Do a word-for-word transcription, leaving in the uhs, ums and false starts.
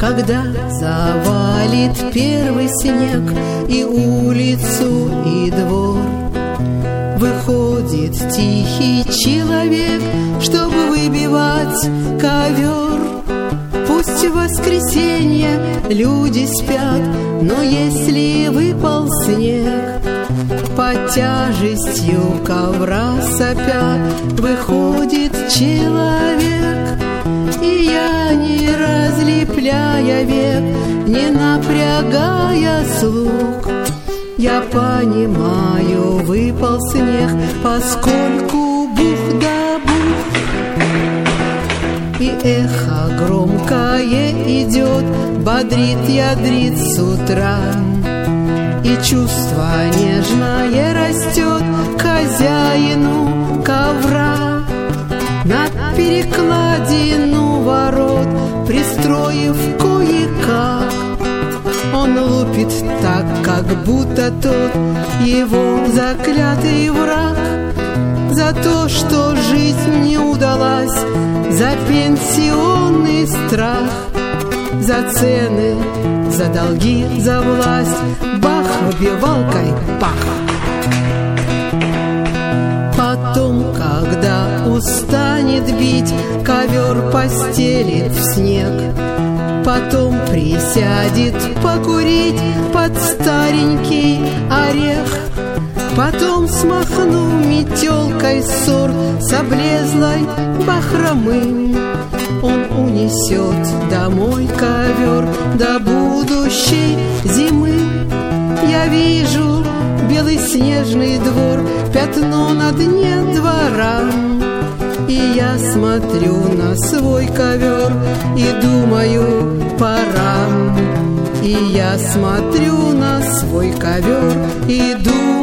Когда завалит первый снег и улицу, и двор, выходит тихий человек, чтобы выбивать ковер. Пусть в воскресенье люди спят, но если выпал снег, под тяжестью ковра сопя выходит человек. И я, не разлепляя век, не напрягая слух, я понимаю, выпал снег, поскольку бух да бух. И эхо громкое идет, бодрит, ядрит с утра, и чувство нежное растет к хозяину ковра. На перекладину ворот, пристроив кое-как, он лупит так, как будто тот его заклятый враг. За то, что жизнь не удалась, за пенсионный страх, за цены, за долги, за власть, бах, выбивалкой, пах. Потом, когда устанет бить, ковер постелит в снег, потом присядет покурить под старенький орех. Потом смахну метелкой ссор с облезлой бахромы, он унесет домой ковер до будущей зимы. Я вижу белый снежный двор, пятно на дне двора, и я смотрю на свой ковер и думаю, пора. И я смотрю на свой ковер и думаю,